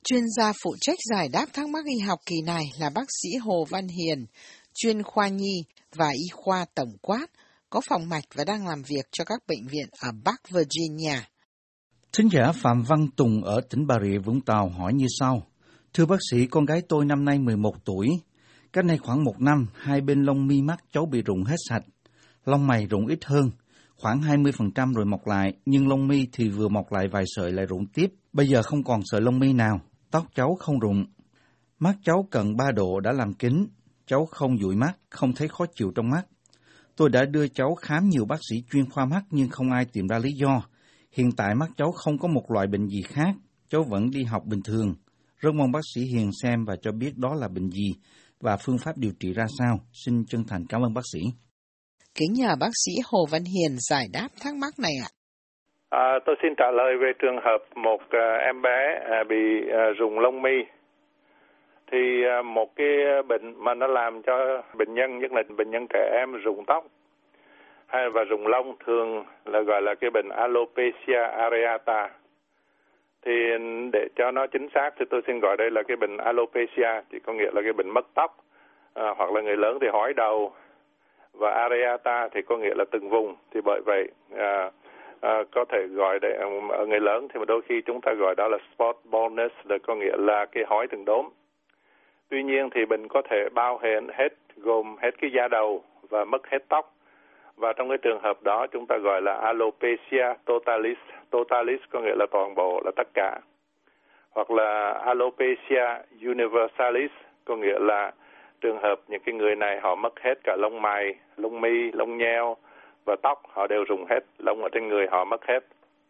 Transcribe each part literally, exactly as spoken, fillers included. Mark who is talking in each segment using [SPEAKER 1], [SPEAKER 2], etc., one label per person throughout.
[SPEAKER 1] Chuyên gia phụ trách giải đáp thắc mắc y học kỳ này là bác sĩ Hồ Văn Hiền, chuyên khoa nhi và y khoa tổng quát, có phòng mạch và đang làm việc cho các bệnh viện ở Bắc Virginia.
[SPEAKER 2] Thính giả Phạm Văn Tùng ở tỉnh Bà Rịa Vũng Tàu hỏi như sau. Thưa bác sĩ, con gái tôi năm nay mười một tuổi. Cách đây khoảng một năm, hai bên lông mi mắt cháu bị rụng hết sạch. Lông mày rụng ít hơn, khoảng hai mươi phần trăm rồi mọc lại, nhưng lông mi thì vừa mọc lại vài sợi lại rụng tiếp. Bây giờ không còn sợi lông mi nào, tóc cháu không rụng. Mắt cháu cận ba độ đã làm kính, cháu không dụi mắt, không thấy khó chịu trong mắt. Tôi đã đưa cháu khám nhiều bác sĩ chuyên khoa mắt nhưng không ai tìm ra lý do. Hiện tại mắt cháu không có một loại bệnh gì khác, cháu vẫn đi học bình thường. Rất mong bác sĩ Hiền xem và cho biết đó là bệnh gì và phương pháp điều trị ra sao. Xin chân thành cảm ơn bác sĩ.
[SPEAKER 1] Kính nhờ bác sĩ Hồ Văn Hiền giải đáp thắc mắc này ạ.
[SPEAKER 3] À, tôi xin trả lời về trường hợp một uh, em bé uh, bị uh, rụng lông mi. Thì uh, một cái bệnh mà nó làm cho bệnh nhân, nhất là bệnh nhân trẻ em rụng tóc hay và rụng lông thường là gọi là cái bệnh alopecia areata. Thì để cho nó chính xác thì tôi xin gọi đây là cái bệnh alopecia, thì có nghĩa là cái bệnh mất tóc, à, hoặc là người lớn thì hói đầu, và areata thì có nghĩa là từng vùng. Thì bởi vậy à, à, có thể gọi để ở người lớn thì đôi khi chúng ta gọi đó là spot baldness, là có nghĩa là cái hói từng đốm. Tuy nhiên thì bệnh có thể bao hết, hết gồm hết cái da đầu và mất hết tóc. Và trong cái trường hợp đó chúng ta gọi là alopecia totalis. Totalis có nghĩa là toàn bộ, là tất cả. Hoặc là alopecia universalis, có nghĩa là trường hợp những cái người này họ mất hết cả lông mày, lông mi, lông nheo và tóc, họ đều rụng hết, lông ở trên người họ mất hết.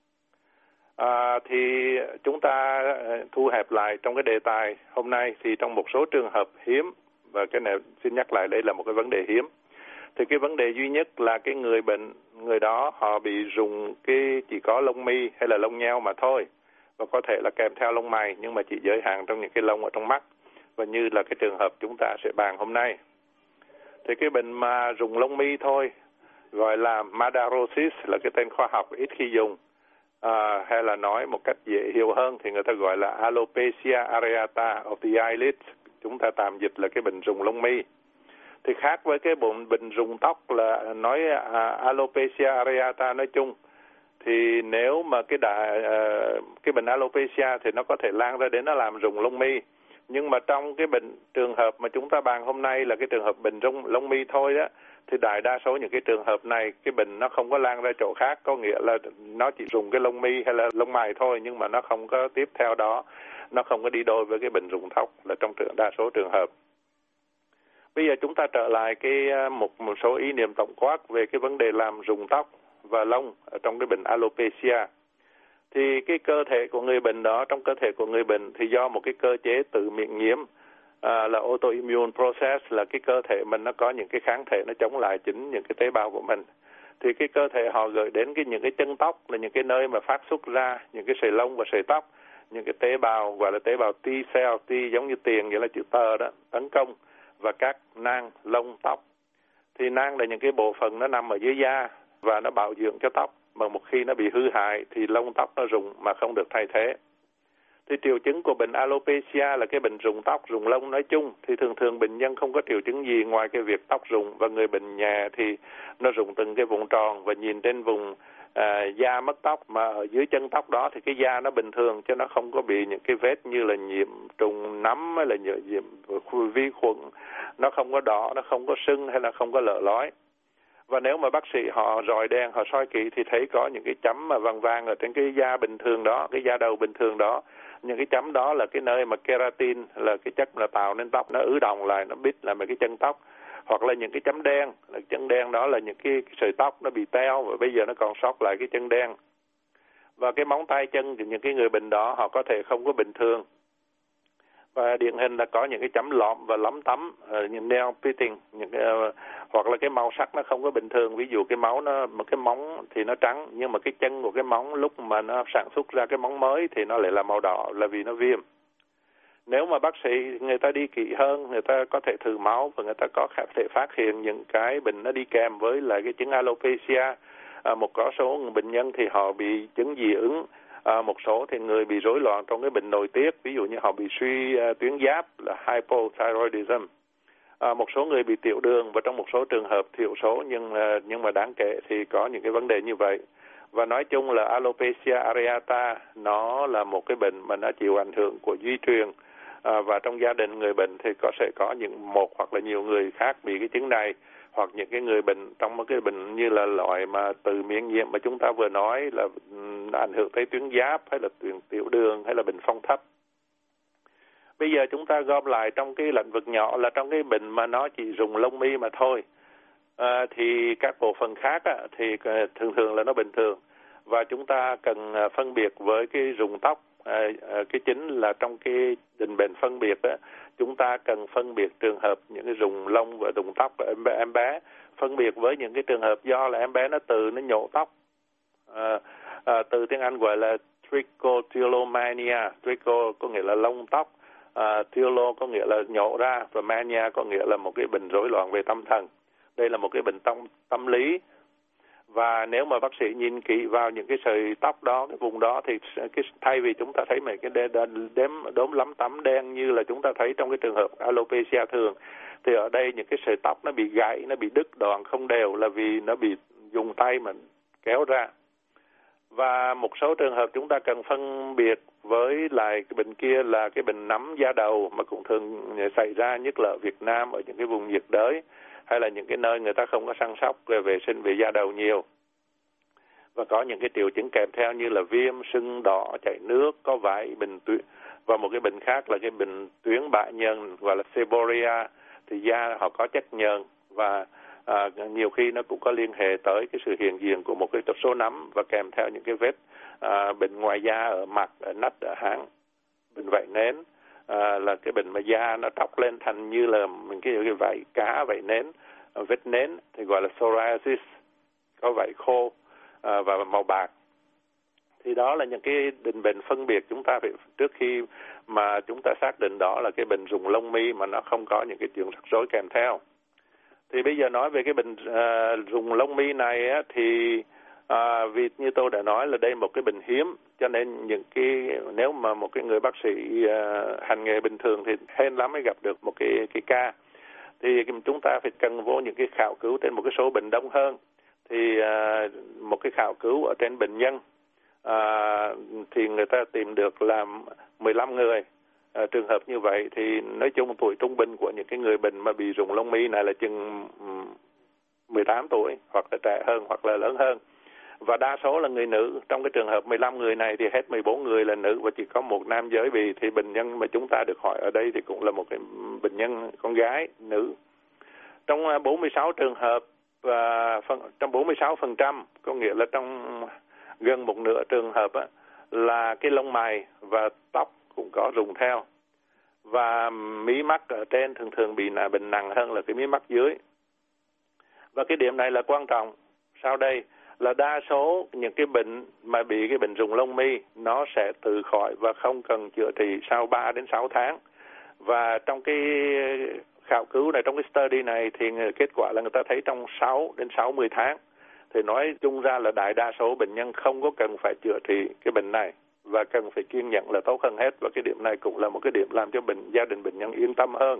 [SPEAKER 3] À, thì chúng ta thu hẹp lại trong cái đề tài hôm nay, thì trong một số trường hợp hiếm, và cái này xin nhắc lại đây là một cái vấn đề hiếm, thì cái vấn đề duy nhất là cái người bệnh, người đó họ bị rụng cái chỉ có lông mi hay là lông nheo mà thôi, và có thể là kèm theo lông mày, nhưng mà chỉ giới hạn trong những cái lông ở trong mắt, và như là cái trường hợp chúng ta sẽ bàn hôm nay. Thì cái bệnh mà rụng lông mi thôi gọi là madarosis, là cái tên khoa học ít khi dùng, à, hay là nói một cách dễ hiểu hơn thì người ta gọi là alopecia areata of the eyelids, chúng ta tạm dịch là cái bệnh rụng lông mi. Thì khác với cái bệnh bệnh rụng tóc là nói à, alopecia areata nói chung, thì nếu mà cái đại, à, cái bệnh alopecia thì nó có thể lan ra đến nó làm rụng lông mi. Nhưng mà trong cái bệnh trường hợp mà chúng ta bàn hôm nay là cái trường hợp bệnh rụng lông mi thôi đó, thì đại đa số những cái trường hợp này cái bệnh nó không có lan ra chỗ khác, có nghĩa là nó chỉ rụng cái lông mi hay là lông mày thôi, nhưng mà nó không có tiếp theo đó, nó không có đi đôi với cái bệnh rụng tóc là trong trường đa số trường hợp. Bây giờ chúng ta trở lại cái một một số ý niệm tổng quát về cái vấn đề làm rụng tóc và lông ở trong cái bệnh alopecia. Thì cái cơ thể của người bệnh đó, trong cơ thể của người bệnh thì do một cái cơ chế tự miễn nhiễm, à, là autoimmune process, là cái cơ thể mình nó có những cái kháng thể nó chống lại chính những cái tế bào của mình. Thì cái cơ thể họ gửi đến cái những cái chân tóc là những cái nơi mà phát xuất ra những cái sợi lông và sợi tóc, những cái tế bào gọi là tế bào T cell, T giống như tiền vậy là chữ tờ đó, tấn công và các nang lông tóc. Thì nang là những cái bộ phận nó nằm ở dưới da và nó bảo dưỡng cho tóc, mà một khi nó bị hư hại thì lông tóc nó rụng mà không được thay thế. Thì triệu chứng của bệnh alopecia là cái bệnh rụng tóc, rụng lông nói chung, thì thường thường bệnh nhân không có triệu chứng gì ngoài cái việc tóc rụng, và người bệnh nhẹ thì nó rụng từng cái vùng tròn và nhìn trên vùng à, da mất tóc, mà ở dưới chân tóc đó thì cái da nó bình thường chứ nó không có bị những cái vết như là nhiễm trùng nấm hay là nhiễm vi khuẩn, nó không có đỏ, nó không có sưng hay là không có lở lói. Và nếu mà bác sĩ họ rọi đèn, họ soi kỹ thì thấy có những cái chấm mà vàng vàng ở trên cái da bình thường đó, cái da đầu bình thường đó. Những cái chấm đó là cái nơi mà keratin, là cái chất là tạo nên tóc, nó ứ đọng lại, nó bít lại mấy cái chân tóc. Hoặc là những cái chấm đen, là chân đen đó là những cái sợi tóc nó bị teo và bây giờ nó còn sót lại cái chân đen. Và cái móng tay chân thì những cái người bệnh đó họ có thể không có bình thường. Và điển hình là có những cái chấm lõm và lấm tấm, uh, như nail pitting, những cái, uh, hoặc là cái màu sắc nó không có bình thường. Ví dụ cái máu nó, một cái móng thì nó trắng, nhưng mà cái chân của cái móng lúc mà nó sản xuất ra cái móng mới thì nó lại là màu đỏ, là vì nó viêm. Nếu mà bác sĩ người ta đi kỹ hơn, người ta có thể thử máu và người ta có thể phát hiện những cái bệnh nó đi kèm với lại cái chứng alopecia. À, một có số bệnh nhân thì họ bị chứng dị ứng À, một số thì người bị rối loạn trong cái bệnh nội tiết, ví dụ như họ bị suy uh, tuyến giáp là hypothyroidism. À, một số người bị tiểu đường, và trong một số trường hợp thiểu số nhưng uh, nhưng mà đáng kể thì có những cái vấn đề như vậy. Và nói chung là alopecia areata nó là một cái bệnh mà nó chịu ảnh hưởng của di truyền, à, và trong gia đình người bệnh thì có sẽ có những một hoặc là nhiều người khác bị cái chứng này, hoặc những cái người bệnh trong một cái bệnh như là loại mà từ miễn nhiễm mà chúng ta vừa nói là um, ảnh hưởng tới tuyến giáp, hay là tuyến tiểu đường, hay là bệnh phong thấp. Bây giờ chúng ta gom lại trong cái lĩnh vực nhỏ là trong cái bệnh mà nó chỉ rụng lông mi mà thôi, à, thì các bộ phận khác á, thì thường thường là nó bình thường, và chúng ta cần phân biệt với cái rụng tóc. À, à, cái chính là trong cái định bệnh phân biệt á, chúng ta cần phân biệt trường hợp những cái rụng lông và rụng tóc của em bé, em bé phân biệt với những cái trường hợp do là em bé nó từ nó nhổ tóc. À, à, từ tiếng Anh gọi là trichotillomania. Tricho có nghĩa là lông tóc, à, tillo có nghĩa là nhổ ra, và mania có nghĩa là một cái bệnh rối loạn về tâm thần. Đây là một cái bệnh tâm tâm lý. Và nếu mà bác sĩ nhìn kỹ vào những cái sợi tóc đó, cái vùng đó, thì cái thay vì chúng ta thấy mấy cái đếm đốm lấm tấm đen như là chúng ta thấy trong cái trường hợp alopecia thường, thì ở đây những cái sợi tóc nó bị gãy, nó bị đứt đoạn không đều là vì nó bị dùng tay mà kéo ra. Và một số trường hợp chúng ta cần phân biệt với lại cái bệnh kia là cái bệnh nấm da đầu mà cũng thường xảy ra nhất là ở Việt Nam, ở những cái vùng nhiệt đới, hay là những cái nơi người ta không có săn sóc về vệ sinh về da đầu nhiều. Và có những cái triệu chứng kèm theo như là viêm, sưng đỏ, chảy nước, có vảy, bệnh tuyến. Và một cái bệnh khác là cái bệnh tuyến bã nhờn gọi là seborrhea, thì da họ có chất nhờn, và à, nhiều khi nó cũng có liên hệ tới cái sự hiện diện của một cái số nấm, và kèm theo những cái vết à, bệnh ngoài da ở mặt, ở nách, ở háng. Bệnh vảy nến à, là cái bệnh mà da nó tróc lên thành như là mình cái, cái vảy cá, vảy nến, vết nến thì gọi là psoriasis, có vảy khô à, và màu bạc. Thì đó là những cái định bệnh phân biệt chúng ta phải trước khi mà chúng ta xác định đó là cái bệnh rụng lông mi mà nó không có những cái chuyện rắc rối kèm theo. Thì bây giờ nói về cái bệnh à, rụng lông mi này á, thì à, vì như tôi đã nói là đây một cái bệnh hiếm, cho nên những cái nếu mà một cái người bác sĩ à, hành nghề bình thường thì hên lắm mới gặp được một cái cái ca. Thì chúng ta phải cần vô những cái khảo cứu trên một cái số bệnh đông hơn. Thì à, một cái khảo cứu ở trên bệnh nhân à, thì người ta tìm được là mười lăm người. À, trường hợp như vậy thì nói chung tuổi trung bình của những cái người bệnh mà bị rụng lông mi này là chừng mười tám tuổi, hoặc là trẻ hơn hoặc là lớn hơn. Và đa số là người nữ. Trong cái trường hợp mười lăm người này thì hết mười bốn người là nữ và chỉ có một nam giới bị. Thì bệnh nhân mà chúng ta được hỏi ở đây thì cũng là một cái bệnh nhân con gái, nữ. Trong bốn mươi sáu trường hợp, và phần, trong bốn mươi sáu phần trăm, có nghĩa là trong gần một nửa trường hợp á, là cái lông mày và tóc cũng có rụng theo. Và mí mắt ở trên thường thường bị là bệnh nặng hơn là cái mí mắt dưới. Và cái điểm này là quan trọng. Sau đây là đa số những cái bệnh mà bị cái bệnh rụng lông mi nó sẽ tự khỏi và không cần chữa trị sau ba đến sáu tháng. Và trong cái khảo cứu này, trong cái study này thì kết quả là người ta thấy trong sáu đến sáu mươi tháng. Thì nói chung ra là đại đa số bệnh nhân không có cần phải chữa trị cái bệnh này và cần phải kiên nhẫn là tốt hơn hết. Và cái điểm này cũng là một cái điểm làm cho bệnh gia đình bệnh nhân yên tâm hơn.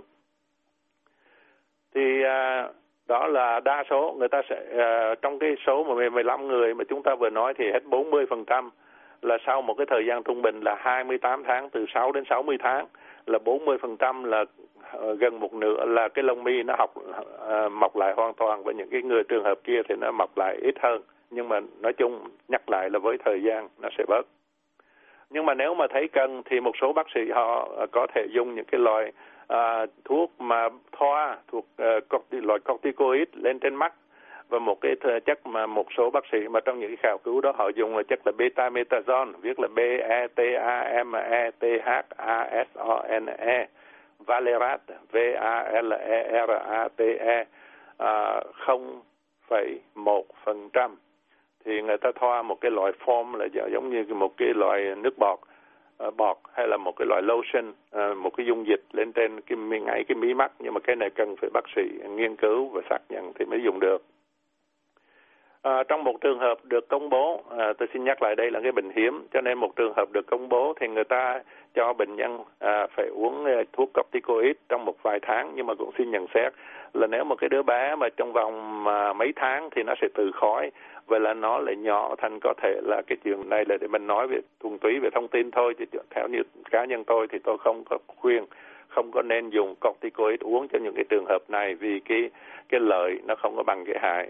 [SPEAKER 3] Thì à, đó là đa số người ta sẽ à, trong cái số mà mười lăm người mà chúng ta vừa nói thì hết bốn mươi phần trăm là sau một cái thời gian trung bình là hai mươi tám tháng, từ sáu đến sáu mươi tháng, là bốn mươi phần trăm là uh, gần một nửa là cái lông mi nó học uh, mọc lại hoàn toàn, và những cái người trường hợp kia thì nó mọc lại ít hơn. Nhưng mà nói chung nhắc lại là với thời gian nó sẽ bớt. Nhưng mà nếu mà thấy cần thì một số bác sĩ họ có thể dùng những cái loại uh, thuốc mà thoa thuộc uh, loại corticoid lên trên mắt, và một cái chất mà một số bác sĩ mà trong những cái khảo cứu đó họ dùng là chất là betamethasone, viết là B E T A M E T H A S O N E, Valerat, V A L E R A T E, không phẩy một phần trăm. Thì người ta thoa một cái loại form là giống như một cái loại nước bọt, uh, bọt hay là một cái loại lotion, uh, một cái dung dịch lên trên cái ngay cái mí mắt. Nhưng mà cái này cần phải bác sĩ nghiên cứu và xác nhận thì mới dùng được. À, trong một trường hợp được công bố, à, tôi xin nhắc lại đây là cái bệnh hiếm, cho nên một trường hợp được công bố thì người ta cho bệnh nhân à, phải uống thuốc corticoid trong một vài tháng, nhưng mà cũng xin nhận xét là nếu một cái đứa bé mà trong vòng mà mấy tháng thì nó sẽ tự khỏi, vậy là nó lại nhỏ thành có thể là cái chuyện này là để mình nói về thuần túy về thông tin thôi, chứ theo như cá nhân tôi thì tôi không có khuyên không có nên dùng corticoid uống cho những cái trường hợp này, vì cái cái lợi nó không có bằng cái hại.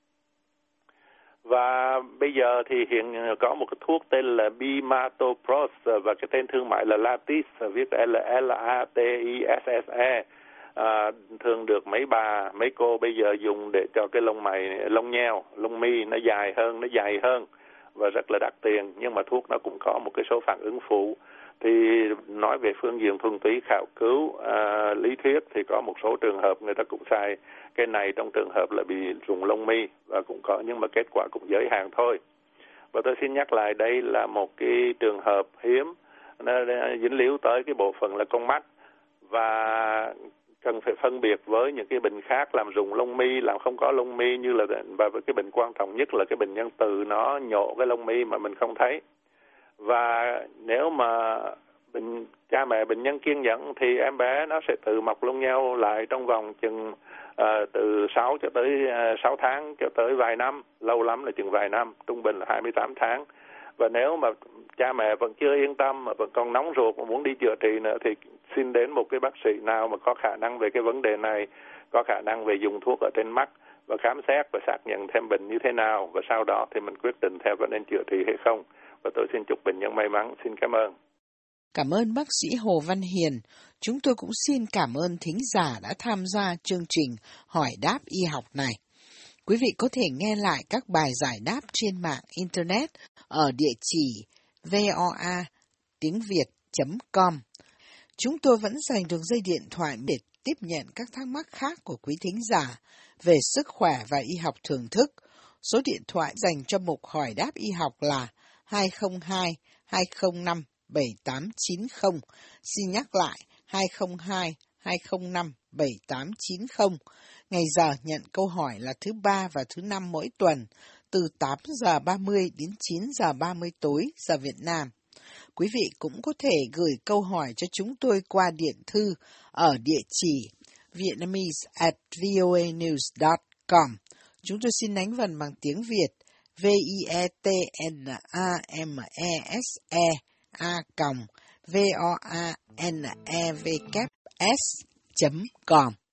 [SPEAKER 3] Và bây giờ thì hiện có một cái thuốc tên là Bimatopros và cái tên thương mại là Latis, viết là L A T I S S E. À, thường được mấy bà, mấy cô bây giờ dùng để cho cái lông mày, lông nheo, lông mi nó dài hơn, nó dày hơn và rất là đắt tiền. Nhưng mà thuốc nó cũng có một cái số phản ứng phụ. Thì nói về phương diện thuần túy khảo cứu, à, lý thuyết thì có một số trường hợp người ta cũng xài cái này trong trường hợp là bị rụng lông mi và cũng có, nhưng mà kết quả cũng giới hạn thôi. Và tôi xin nhắc lại đây là một cái trường hợp hiếm, nó dính líu tới cái bộ phận là con mắt và cần phải phân biệt với những cái bệnh khác làm rụng lông mi, làm không có lông mi, như là và với cái bệnh quan trọng nhất là cái bệnh nhân từ nó nhổ cái lông mi mà mình không thấy. Và nếu mà bệnh, cha mẹ bệnh nhân kiên nhẫn thì em bé nó sẽ tự mọc lông nheo lại trong vòng chừng uh, từ sáu cho tới uh, sáu tháng cho tới vài năm, lâu lắm là chừng vài năm, trung bình là hai mươi tám tháng. Và nếu mà cha mẹ vẫn chưa yên tâm mà vẫn còn nóng ruột mà muốn đi chữa trị nữa thì xin đến một cái bác sĩ nào mà có khả năng về cái vấn đề này, có khả năng về dùng thuốc ở trên mắt và khám xét và xác nhận thêm bệnh như thế nào, và sau đó thì mình quyết định theo có nên chữa trị hay không. Và tôi xin chúc bệnh nhân may mắn. Xin cảm ơn.
[SPEAKER 1] Cảm ơn bác sĩ Hồ Văn Hiền. Chúng tôi cũng xin cảm ơn thính giả đã tham gia chương trình Hỏi đáp y học này. Quý vị có thể nghe lại các bài giải đáp trên mạng Internet ở địa chỉ voa tiếng việt chấm com. Chúng tôi vẫn dành đường dây điện thoại để tiếp nhận các thắc mắc khác của quý thính giả về sức khỏe và y học thưởng thức. Số điện thoại dành cho mục Hỏi đáp y học là hai không hai hai không năm bảy tám chín không. Xin nhắc lại hai không hai hai không năm bảy tám chín không. Ngày giờ nhận câu hỏi là thứ ba và thứ năm mỗi tuần, từ tám giờ ba mươi đến chín giờ ba mươi tối giờ Việt Nam. Quý vị cũng có thể gửi câu hỏi cho chúng tôi qua điện thư ở địa chỉ vietnamese at voanews chấm com. Chúng tôi xin đánh vần bằng tiếng Việt V I E T N A M E S E a còng V O A N E W S chấm com.